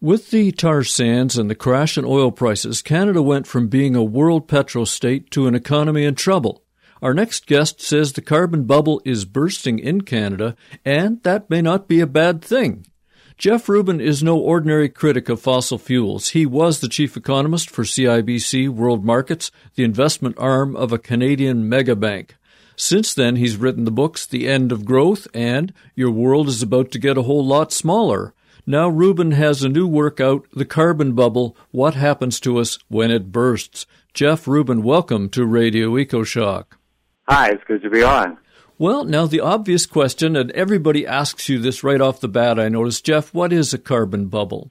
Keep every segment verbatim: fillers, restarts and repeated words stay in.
With the tar sands and the crash in oil prices, Canada went from being a world petro state to an economy in trouble. Our next guest says the carbon bubble is bursting in Canada, and that may not be a bad thing. Jeff Rubin is no ordinary critic of fossil fuels. He was the chief economist for C I B C World Markets, the investment arm of a Canadian megabank. Since then, he's written the books The End of Growth and Your World is About to Get a Whole Lot Smaller. Now Rubin has a new work out, The Carbon Bubble, What Happens to Us When It Bursts. Jeff Rubin, welcome to Radio EcoShock. Hi, it's good to be on. Well, now the obvious question, and everybody asks you this right off the bat, I noticed, Jeff, what is a carbon bubble?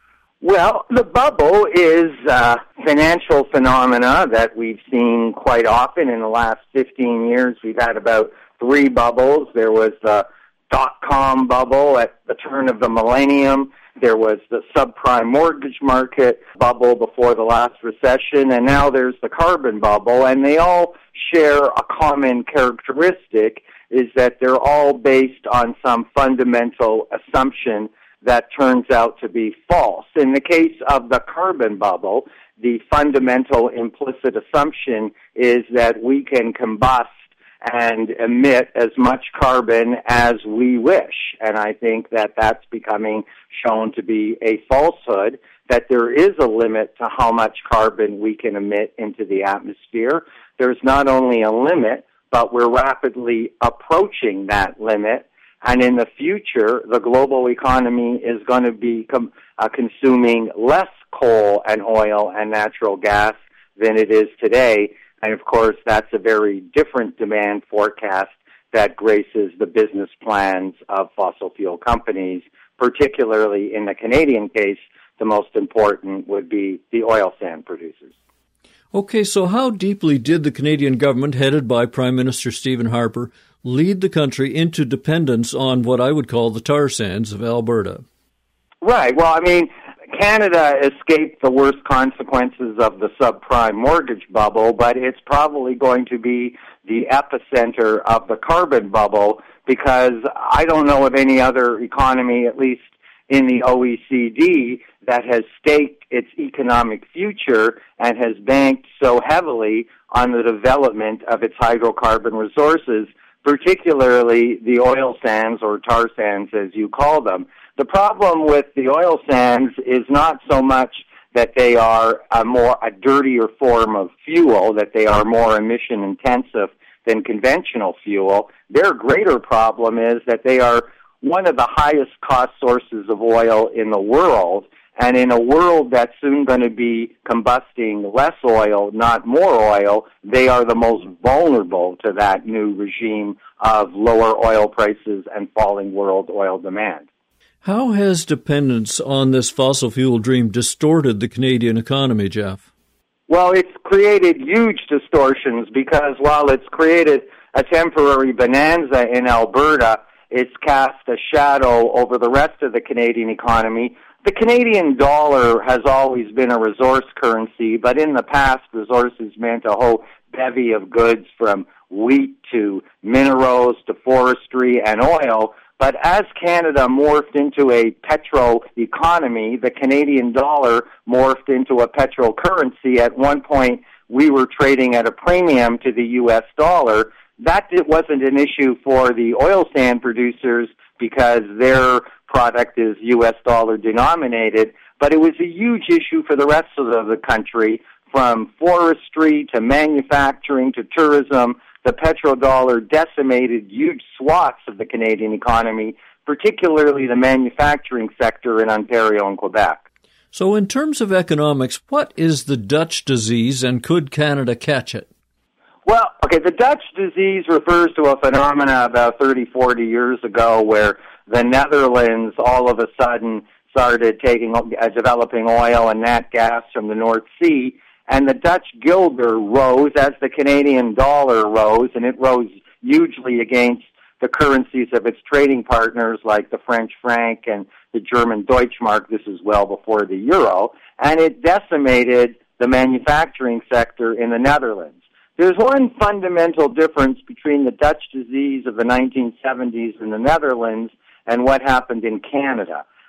Well, the bubble is a financial phenomena that we've seen quite often in the last fifteen years. We've had about three bubbles. There was the dot-com bubble at the turn of the millennium. There was the subprime mortgage market bubble before the last recession, and now there's the carbon bubble, and they all share a common characteristic, is that they're all based on some fundamental assumption that turns out to be false. In the case of the carbon bubble, the fundamental implicit assumption is that we can combust and emit as much carbon as we wish. And I think that that's becoming shown to be a falsehood, that there is a limit to how much carbon we can emit into the atmosphere. There's not only a limit, but we're rapidly approaching that limit. And in the future, the global economy is going to be com- uh, consuming less coal and oil and natural gas than it is today. And, of course, that's a very different demand forecast that graces the business plans of fossil fuel companies, particularly in the Canadian case. The most important would be the oil sand producers. Okay, so how deeply did the Canadian government, headed by Prime Minister Stephen Harper, lead the country into dependence on what I would call the tar sands of Alberta? Right. Well, I mean, Canada escaped the worst consequences of the subprime mortgage bubble, but it's probably going to be the epicenter of the carbon bubble, because I don't know of any other economy, at least in the O E C D, that has staked its economic future and has banked so heavily on the development of its hydrocarbon resources, particularly the oil sands, or tar sands as you call them. The problem with the oil sands is not so much that they are a more a dirtier form of fuel, that they are more emission intensive than conventional fuel. Their greater problem is that they are one of the highest cost sources of oil in the world, and in a world that's soon going to be combusting less oil, not more oil, they are the most vulnerable to that new regime of lower oil prices and falling world oil demand. How has dependence on this fossil fuel dream distorted the Canadian economy, Jeff? Well, it's created huge distortions, because while it's created a temporary bonanza in Alberta, it's cast a shadow over the rest of the Canadian economy. The Canadian dollar has always been a resource currency, but in the past, resources meant a whole bevy of goods, from wheat to minerals to forestry and oil. But as Canada morphed into a petro economy, the Canadian dollar morphed into a petro currency. At one point, we were trading at a premium to the U S dollar. That wasn't an issue for the oil sand producers, because their product is U S dollar denominated, but it was a huge issue for the rest of the country, from forestry to manufacturing to tourism. The petrodollar decimated huge swaths of the Canadian economy, particularly the manufacturing sector in Ontario and Quebec. So in terms of economics, what is the Dutch disease, and could Canada catch it? Well, okay, the Dutch disease refers to a phenomena about thirty, forty years ago, where the Netherlands all of a sudden started taking, uh, developing oil and nat gas from the North Sea, and the Dutch guilder rose as the Canadian dollar rose, and it rose hugely against the currencies of its trading partners like the French franc and the German Deutschmark. This is well before the euro, and it decimated the manufacturing sector in the Netherlands. There's one fundamental difference between the Dutch disease of the nineteen seventies in the Netherlands and what happened in Canada.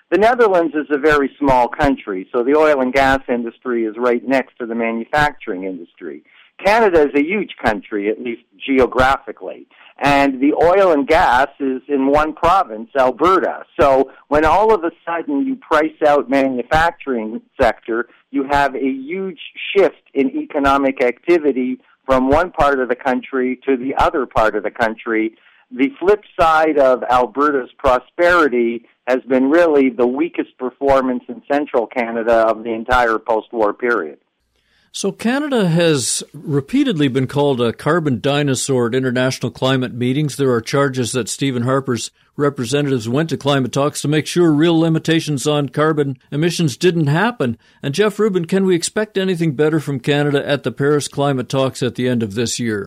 The Netherlands is a very small country, so the oil and gas industry is right next to the manufacturing industry. Canada is a huge country, at least geographically, and the oil and gas is in one province, Alberta. So when all of a sudden you price out manufacturing sector, you have a huge shift in economic activity from one part of the country to the other part of the country. The flip side of Alberta's prosperity has been really the weakest performance in central Canada of the entire post-war period. So Canada has repeatedly been called a carbon dinosaur at international climate meetings. There are charges that Stephen Harper's representatives went to climate talks to make sure real limitations on carbon emissions didn't happen. And Jeff Rubin, can we expect anything better from Canada at the Paris climate talks at the end of this year?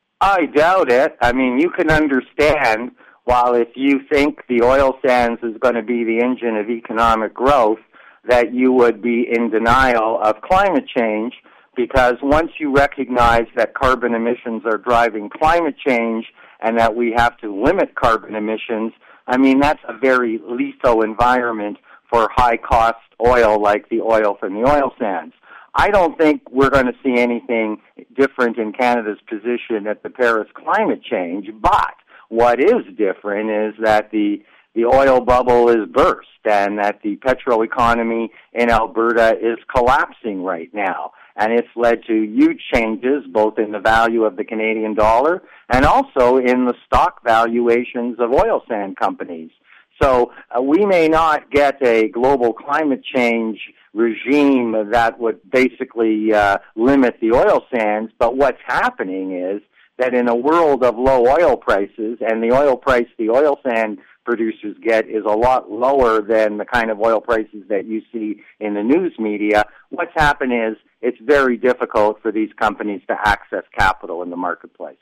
I doubt it. I mean, you can understand, while if you think the oil sands is going to be the engine of economic growth, that you would be in denial of climate change, because once you recognize that carbon emissions are driving climate change and that we have to limit carbon emissions, I mean, that's a very lethal environment for high-cost oil like the oil from the oil sands. I don't think we're going to see anything different in Canada's position at the Paris climate change, but what is different is that the the oil bubble is burst and that the petro economy in Alberta is collapsing right now. And it's led to huge changes both in the value of the Canadian dollar and also in the stock valuations of oil sand companies. So uh, we may not get a global climate change regime that would basically uh, limit the oil sands, but what's happening is that in a world of low oil prices, and the oil price the oil sand producers get is a lot lower than the kind of oil prices that you see in the news media, what's happened is it's very difficult for these companies to access capital in the marketplace.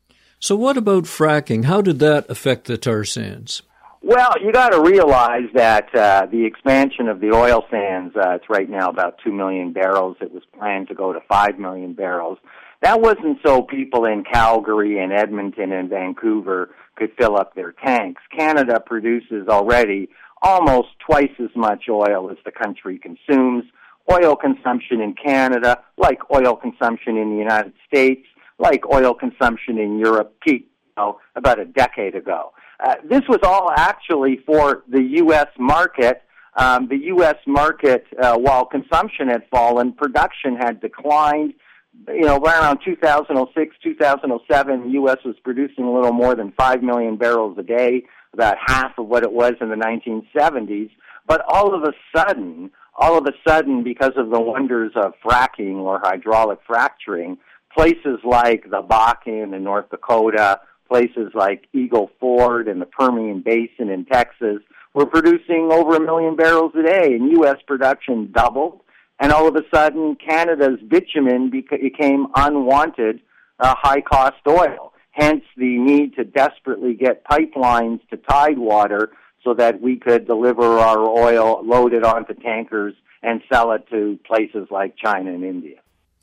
So what about fracking? How did that affect the tar sands? Well, you got to realize that uh, the expansion of the oil sands, uh, it's right now about two million barrels. It was planned to go to five million barrels. That wasn't so people in Calgary and Edmonton and Vancouver could fill up their tanks. Canada produces already almost twice as much oil as the country consumes. Oil consumption in Canada, like oil consumption in the United States, like oil consumption in Europe, peaked you know, about a decade ago. Uh, this was all actually for the U S market. Um, the U S market, uh, while consumption had fallen, production had declined. You know, around two thousand six, two thousand seven, the U S was producing a little more than five million barrels a day, about half of what it was in the nineteen seventies. But all of a sudden, all of a sudden, because of the wonders of fracking or hydraulic fracturing, places like the Bakken in North Dakota, places like Eagle Ford and the Permian Basin in Texas were producing over a million barrels a day, and U S production doubled. And all of a sudden, Canada's bitumen became unwanted uh, high-cost oil, hence the need to desperately get pipelines to Tidewater so that we could deliver our oil, load it onto tankers, and sell it to places like China and India.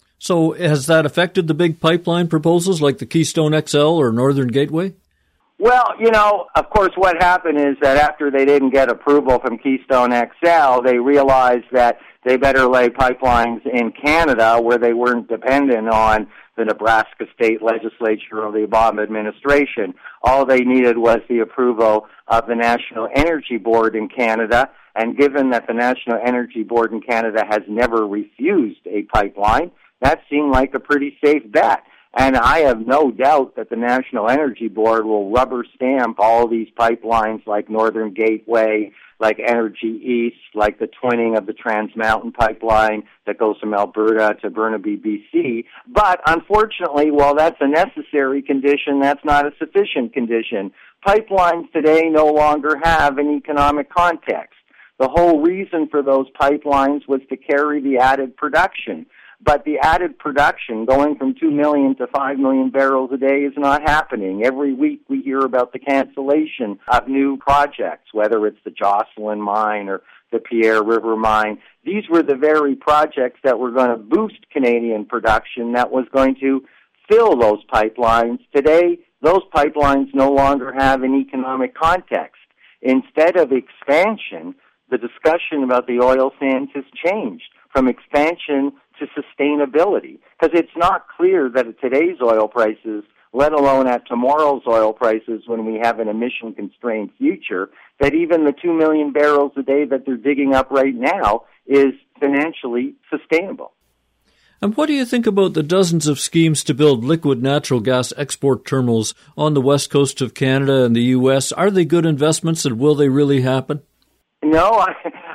So has that affected the big pipeline proposals like the Keystone X L or Northern Gateway? Well, you know, of course, what happened is that after they didn't get approval from Keystone X L, they realized that they better lay pipelines in Canada where they weren't dependent on the Nebraska state legislature or the Obama administration. All they needed was the approval of the National Energy Board in Canada, and given that the National Energy Board in Canada has never refused a pipeline, that seemed like a pretty safe bet. And I have no doubt that the National Energy Board will rubber stamp all these pipelines like Northern Gateway, like Energy East, like the twinning of the Trans Mountain pipeline that goes from Alberta to Burnaby, B C. But unfortunately, while that's a necessary condition, that's not a sufficient condition. Pipelines today no longer have an economic context. The whole reason for those pipelines was to carry the added production. But the added production, going from two million to five million barrels a day, is not happening. Every week we hear about the cancellation of new projects, whether it's the Jocelyn mine or the Pierre River mine. These were the very projects that were going to boost Canadian production, that was going to fill those pipelines. Today, those pipelines no longer have an economic context. Instead of expansion, the discussion about the oil sands has changed from expansion to sustainability, because it's not clear that at today's oil prices, let alone at tomorrow's oil prices when we have an emission-constrained future, that even the two million barrels a day that they're digging up right now is financially sustainable. And what do you think about the dozens of schemes to build liquid natural gas export terminals on the west coast of Canada and the U S? Are they good investments, and will they really happen? No, I,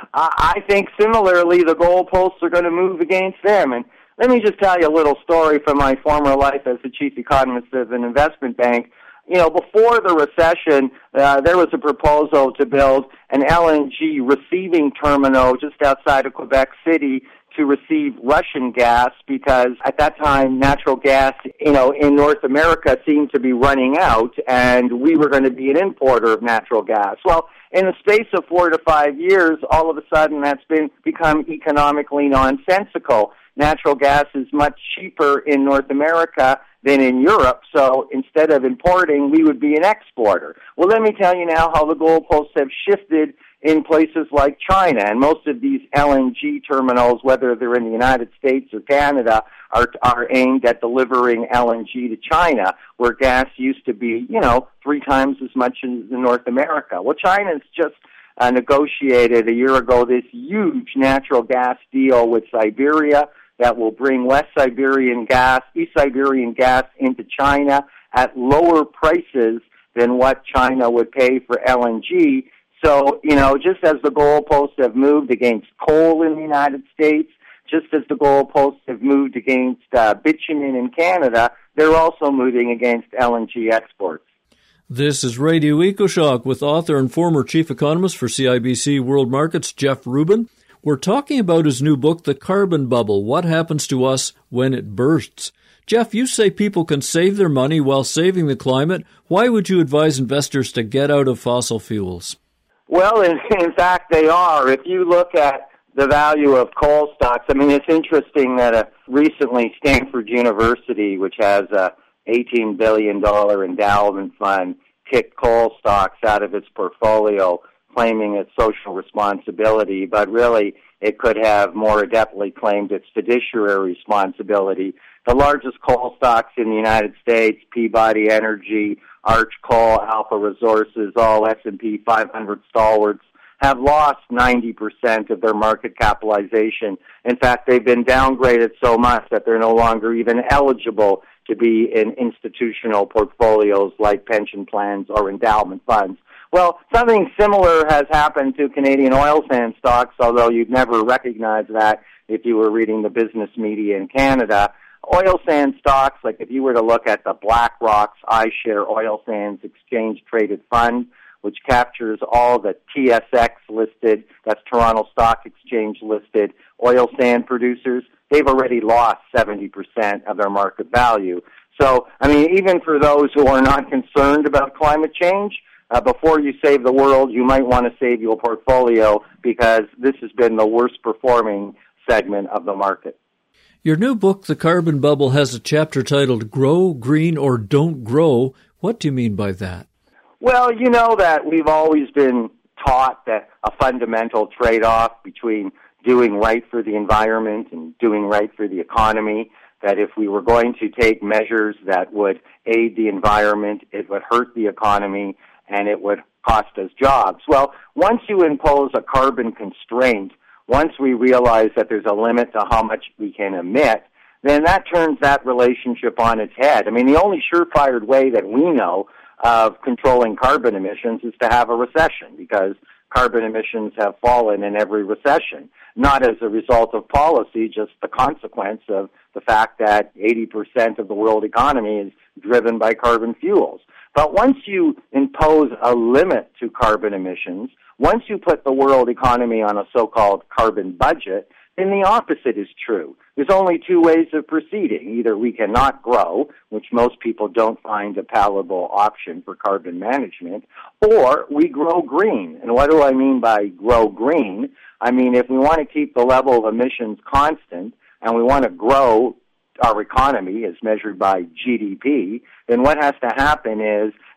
I think similarly the goalposts are going to move against them. And let me just tell you a little story from my former life as the chief economist of an investment bank. You know, before the recession, uh, there was a proposal to build an L N G receiving terminal just outside of Quebec City to receive Russian gas, because at that time natural gas, you know, in North America seemed to be running out, and we were going to be an importer of natural gas. Well, in the space of four to five years, all of a sudden that's been become economically nonsensical. Natural gas is much cheaper in North America than in Europe, so instead of importing, we would be an exporter. Well, let me tell you now how the goalposts have shifted in places like China, and most of these L N G terminals, whether they're in the United States or Canada, are, are aimed at delivering L N G to China, where gas used to be, you know, three times as much in North America. Well, China's just uh, negotiated a year ago this huge natural gas deal with Siberia that will bring West Siberian gas, East Siberian gas into China at lower prices than what China would pay for L N G. So, you know, just as the goalposts have moved against coal in the United States, just as the goalposts have moved against uh, bitumen in Canada, they're also moving against L N G exports. This is Radio EcoShock with author and former chief economist for C I B C World Markets, Jeff Rubin. We're talking about his new book, The Carbon Bubble, What Happens to Us When It Bursts. Jeff, you say people can save their money while saving the climate. Why would you advise investors to get out of fossil fuels? Well, in, in fact, they are. If you look at the value of coal stocks, I mean, it's interesting that a recently Stanford University, which has a eighteen billion dollars endowment fund, kicked coal stocks out of its portfolio, claiming its social responsibility, but really it could have more adeptly claimed its fiduciary responsibility. The largest coal stocks in the United States, Peabody Energy, Arch Coal, Alpha Resources, all S and P five hundred stalwarts, have lost ninety percent of their market capitalization. In fact, they've been downgraded so much that they're no longer even eligible to be in institutional portfolios like pension plans or endowment funds. Well, something similar has happened to Canadian oil sands stocks, although you'd never recognize that if you were reading the business media in Canada. Oil sands stocks, like if you were to look at the BlackRock's iShare Oil Sands Exchange Traded Fund, which captures all the T S X listed, that's Toronto Stock Exchange listed, oil sand producers, they've already lost seventy percent of their market value. So, I mean, even for those who are not concerned about climate change, uh, before you save the world, you might want to save your portfolio, because this has been the worst performing segment of the market. Your new book, The Carbon Bubble, has a chapter titled Grow, Green, or Don't Grow. What do you mean by that? Well, you know that we've always been taught that a fundamental trade-off between doing right for the environment and doing right for the economy, that if we were going to take measures that would aid the environment, it would hurt the economy and it would cost us jobs. Well, once you impose a carbon constraint, once we realize that there's a limit to how much we can emit, then that turns that relationship on its head. I mean, the only surefire way that we know of controlling carbon emissions is to have a recession, because carbon emissions have fallen in every recession, not as a result of policy, just the consequence of the fact that eighty percent of the world economy is driven by carbon fuels. But once you impose a limit to carbon emissions, once you put the world economy on a so-called carbon budget, then the opposite is true. There's only two ways of proceeding. Either we cannot grow, which most people don't find a palatable option for carbon management, or we grow green. And what do I mean by grow green? I mean, if we want to keep the level of emissions constant and we want to grow our economy as measured by G D P, then what has to happen is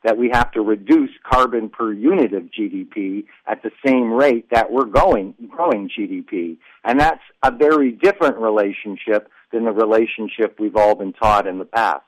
that we have to reduce carbon per unit of G D P at the same rate that we're going, growing G D P. And that's a very different relationship than the relationship we've all been taught in the past.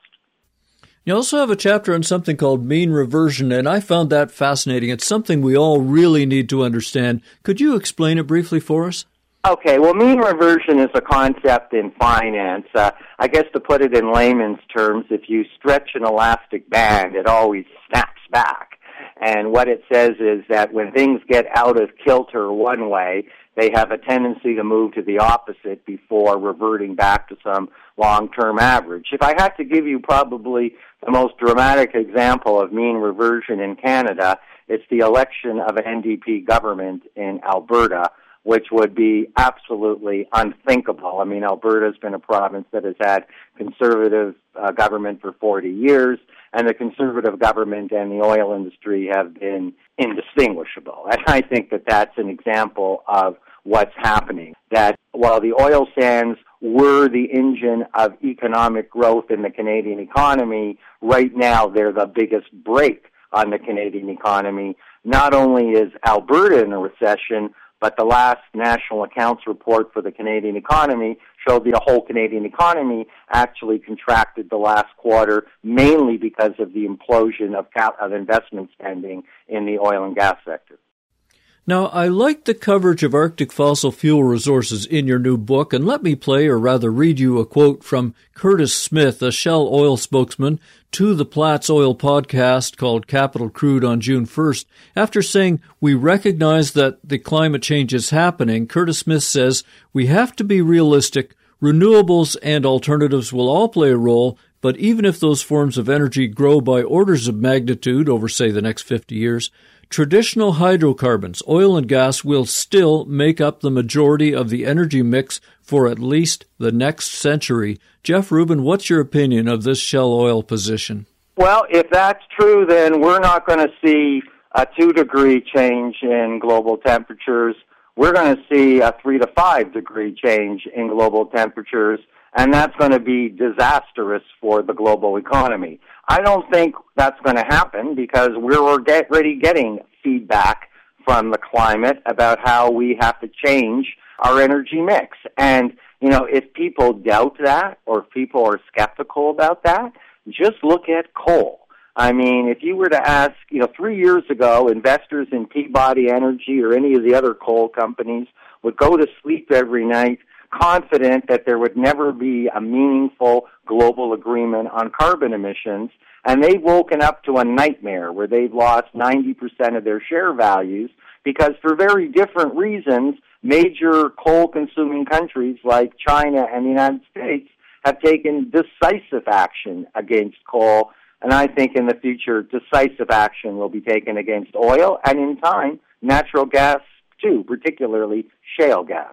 You also have a chapter on something called mean reversion, and I found that fascinating. It's something we all really need to understand. Could you explain it briefly for us? Okay, well, mean reversion is a concept in finance. Uh, I guess to put it in layman's terms, if you stretch an elastic band, it always snaps back. And what it says is that when things get out of kilter one way, they have a tendency to move to the opposite before reverting back to some long-term average. If I had to give you probably the most dramatic example of mean reversion in Canada, it's the election of an N D P government in Alberta, which would be absolutely unthinkable. I mean, Alberta's been a province that has had conservative uh, government for forty years, and the conservative government and the oil industry have been indistinguishable. And I think that that's an example of what's happening, that while the oil sands were the engine of economic growth in the Canadian economy, right now they're the biggest brake on the Canadian economy. Not only is Alberta in a recession, but the last national accounts report for the Canadian economy showed the whole Canadian economy actually contracted the last quarter, mainly because of the implosion of, cap- of investment spending in the oil and gas sector. Now, I like the coverage of Arctic fossil fuel resources in your new book, and let me play, or rather read you, a quote from Curtis Smith, a Shell oil spokesman, to the Platts Oil podcast called Capital Crude on June first. After saying, "We recognize that the climate change is happening," Curtis Smith says, "We have to be realistic. Renewables and alternatives will all play a role, but even if those forms of energy grow by orders of magnitude over, say, the next fifty years, traditional hydrocarbons, oil and gas, will still make up the majority of the energy mix for at least the next century." Jeff Rubin, what's your opinion of this Shell oil position? Well, if that's true, then we're not going to see a two-degree change in global temperatures. We're going to see a three to five degree change in global temperatures, and that's going to be disastrous for the global economy. I don't think that's going to happen because we're already getting feedback from the climate about how we have to change our energy mix. And, you know, if people doubt that or if people are skeptical about that, just look at coal. I mean, if you were to ask, you know, three years ago, investors in Peabody Energy or any of the other coal companies would go to sleep every night confident that there would never be a meaningful global agreement on carbon emissions, and they've woken up to a nightmare where they've lost ninety percent of their share values because for very different reasons, major coal-consuming countries like China and the United States have taken decisive action against coal, and I think in the future decisive action will be taken against oil and in time natural gas too, particularly shale gas.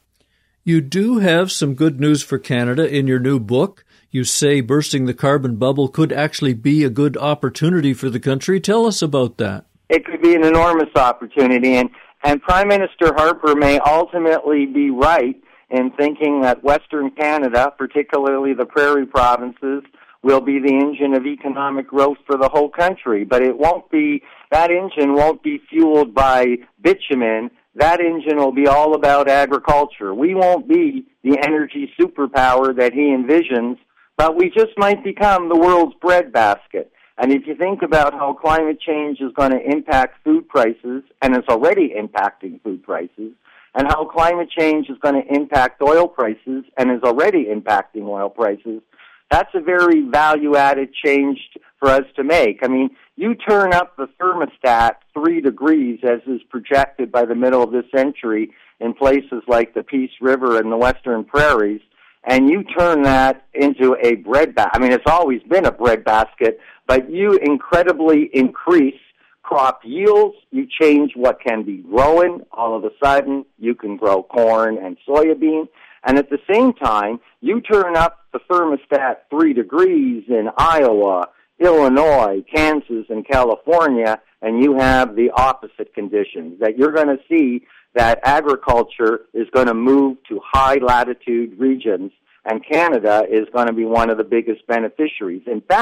You do have some good news for Canada in your new book. You say bursting the carbon bubble could actually be a good opportunity for the country. Tell us about that. It could be an enormous opportunity, and, and Prime Minister Harper may ultimately be right in thinking that Western Canada, particularly the prairie provinces, will be the engine of economic growth for the whole country. But it won't be, that engine won't be fueled by bitumen. That engine will be all about agriculture. We won't be the energy superpower that he envisions, but we just might become the world's breadbasket. And if you think about how climate change is going to impact food prices, and it's already impacting food prices, and how climate change is going to impact oil prices, and is already impacting oil prices, that's a very value-added change for us to make. I mean, you turn up the thermostat three degrees, as is projected by the middle of this century in places like the Peace River and the Western Prairies, and you turn that into a bread basket. I mean, it's always been a bread basket, but you incredibly increase crop yields, you change what can be grown. All of a sudden, you can grow corn and soybean. And at the same time, you turn up the thermostat three degrees in Iowa, Illinois, Kansas, and California, and you have the opposite conditions, that you're going to see that agriculture is going to move to high-latitude regions, and Canada is going to be one of the biggest beneficiaries. In fact,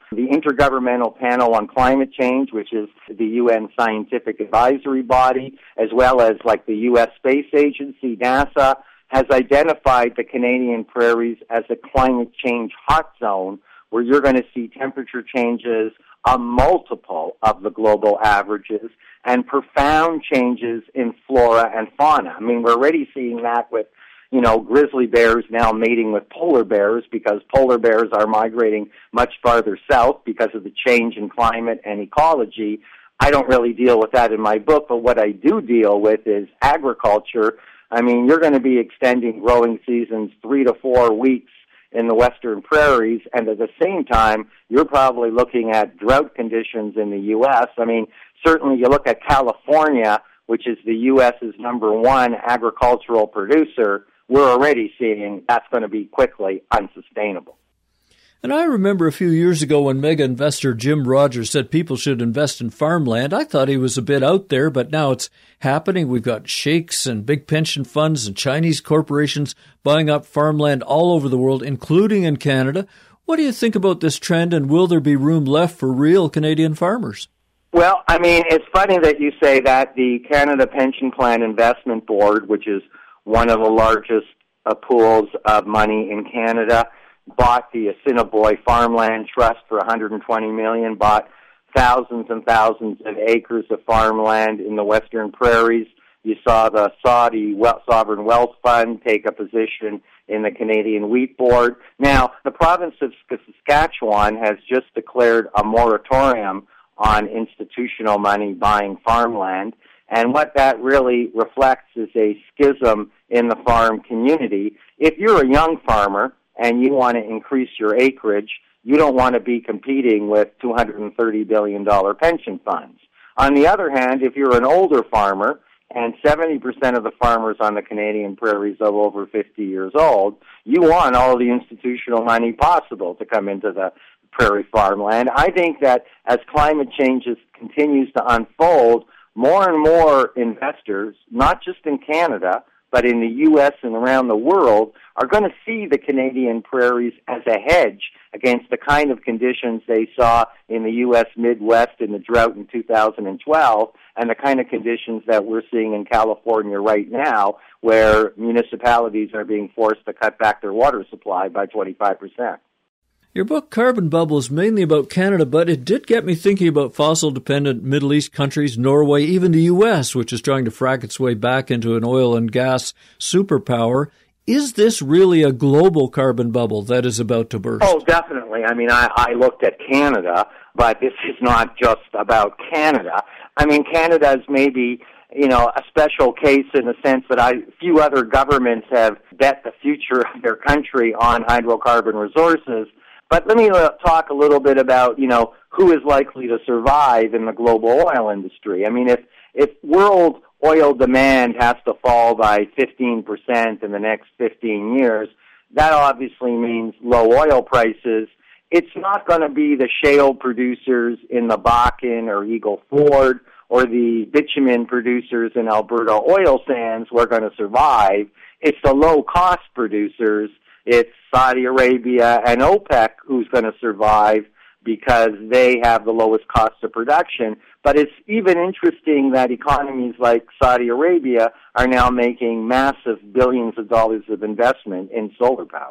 the Intergovernmental Panel on Climate Change, which is the U N scientific advisory body, as well as like the U S Space Agency, NASA, has identified the Canadian prairies as a climate change hot zone where you're going to see temperature changes a multiple of the global averages and profound changes in flora and fauna. I mean, we're already seeing that with, you know, grizzly bears now mating with polar bears because polar bears are migrating much farther south because of the change in climate and ecology. I don't really deal with that in my book, but what I do deal with is agriculture. I mean, you're going to be extending growing seasons three to four weeks in the western prairies, and at the same time, you're probably looking at drought conditions in the U S. I mean, certainly you look at California, which is the U S's number one agricultural producer, we're already seeing that's going to be quickly unsustainable. And I remember a few years ago when mega investor Jim Rogers said people should invest in farmland. I thought he was a bit out there, but now it's happening. We've got sheikhs and big pension funds and Chinese corporations buying up farmland all over the world, including in Canada. What do you think about this trend, and will there be room left for real Canadian farmers? Well, I mean, it's funny that you say that. The Canada Pension Plan Investment Board, which is one of the largest uh, pools of money in Canada, bought the Assiniboine Farmland Trust for one hundred twenty million dollars, bought thousands and thousands of acres of farmland in the western prairies. You saw the Saudi Sovereign Wealth Fund take a position in the Canadian Wheat Board. Now, the province of Saskatchewan has just declared a moratorium on institutional money buying farmland, and what that really reflects is a schism in the farm community. If you're a young farmer and you want to increase your acreage, you don't want to be competing with two hundred thirty billion dollars pension funds. On the other hand, if you're an older farmer, and seventy percent of the farmers on the Canadian prairies are over fifty years old, you want all the institutional money possible to come into the prairie farmland. I think that as climate change continues to unfold, more and more investors, not just in Canada, but in the U S and around the world, are going to see the Canadian prairies as a hedge against the kind of conditions they saw in the U S Midwest in the drought in two thousand twelve and the kind of conditions that we're seeing in California right now, where municipalities are being forced to cut back their water supply by twenty-five percent. Your book, Carbon Bubble, is mainly about Canada, but it did get me thinking about fossil-dependent Middle East countries, Norway, even the U S, which is trying to frack its way back into an oil and gas superpower. Is this really a global carbon bubble that is about to burst? Oh, definitely. I mean, I, I looked at Canada, but this is not just about Canada. I mean, Canada is maybe, you know, a special case in the sense that I, few other governments have bet the future of their country on hydrocarbon resources. But let me uh, talk a little bit about, you know, who is likely to survive in the global oil industry. I mean, if, if world oil demand has to fall by fifteen percent in the next fifteen years, that obviously means low oil prices. It's not going to be the shale producers in the Bakken or Eagle Ford or the bitumen producers in Alberta oil sands who are going to survive. It's the low-cost producers. It's Saudi Arabia and OPEC who's going to survive because they have the lowest cost of production. But it's even interesting that economies like Saudi Arabia are now making massive billions of dollars of investment in solar power.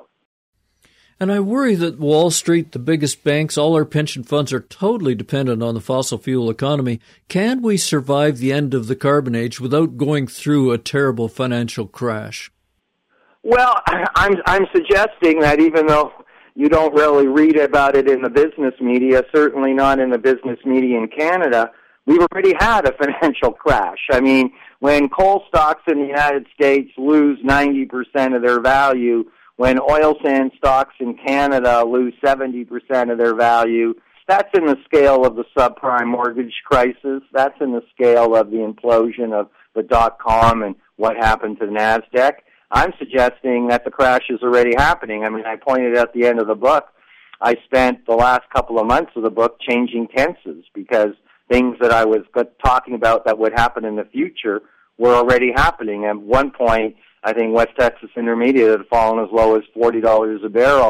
And I worry that Wall Street, the biggest banks, all our pension funds are totally dependent on the fossil fuel economy. Can we survive the end of the carbon age without going through a terrible financial crash? Well, I'm I'm suggesting that even though you don't really read about it in the business media, certainly not in the business media in Canada, we've already had a financial crash. I mean, when coal stocks in the United States lose ninety percent of their value, when oil sand stocks in Canada lose seventy percent of their value, that's in the scale of the subprime mortgage crisis. That's in the scale of the implosion of the dot-com and what happened to the NASDAQ. I'm suggesting that the crash is already happening. I mean, I pointed out at the end of the book, I spent the last couple of months of the book changing tenses because things that I was talking about that would happen in the future were already happening. At one point, I think West Texas Intermediate had fallen as low as forty dollars a barrel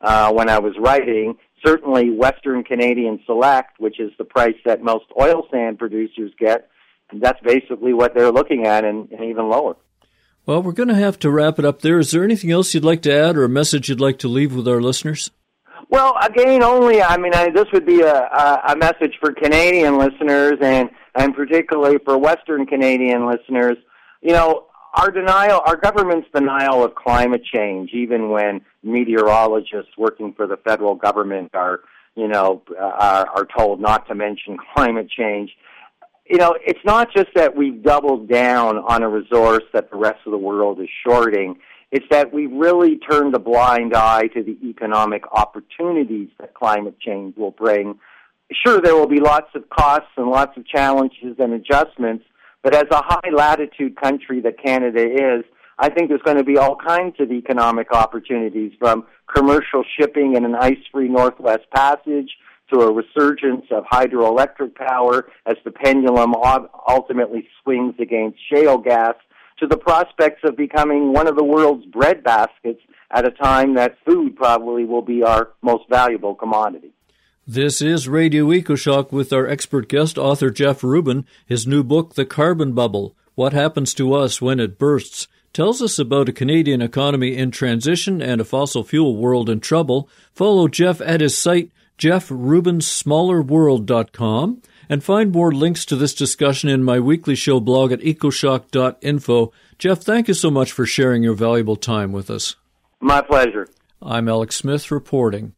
uh, when I was writing. Certainly Western Canadian Select, which is the price that most oil sand producers get, that's basically what they're looking at, and, and even lower. Well, we're going to have to wrap it up there. Is there anything else you'd like to add or a message you'd like to leave with our listeners? Well, again, only, I mean, I, this would be a, a, a message for Canadian listeners and, and particularly for Western Canadian listeners. You know, our denial, our government's denial of climate change, even when meteorologists working for the federal government are, you know, are, are told not to mention climate change. You know, it's not just that we've doubled down on a resource that the rest of the world is shorting. It's that we've really turned a blind eye to the economic opportunities that climate change will bring. Sure, there will be lots of costs and lots of challenges and adjustments, but as a high-latitude country that Canada is, I think there's going to be all kinds of economic opportunities, from commercial shipping in an ice-free Northwest Passage to a resurgence of hydroelectric power as the pendulum ultimately swings against shale gas, to the prospects of becoming one of the world's breadbaskets at a time that food probably will be our most valuable commodity. This is Radio EcoShock with our expert guest, author Jeff Rubin. His new book, The Carbon Bubble, What Happens to Us When It Bursts, tells us about a Canadian economy in transition and a fossil fuel world in trouble. Follow Jeff at his site, jeff rubin smaller world dot com, and find more links to this discussion in my weekly show blog at ecoshock dot info. Jeff, thank you so much for sharing your valuable time with us. My pleasure. I'm Alex Smith reporting.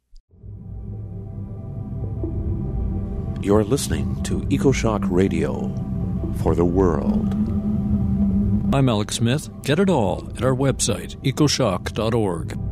You're listening to EcoShock Radio for the world. I'm Alex Smith. Get it all at our website, ecoshock dot org.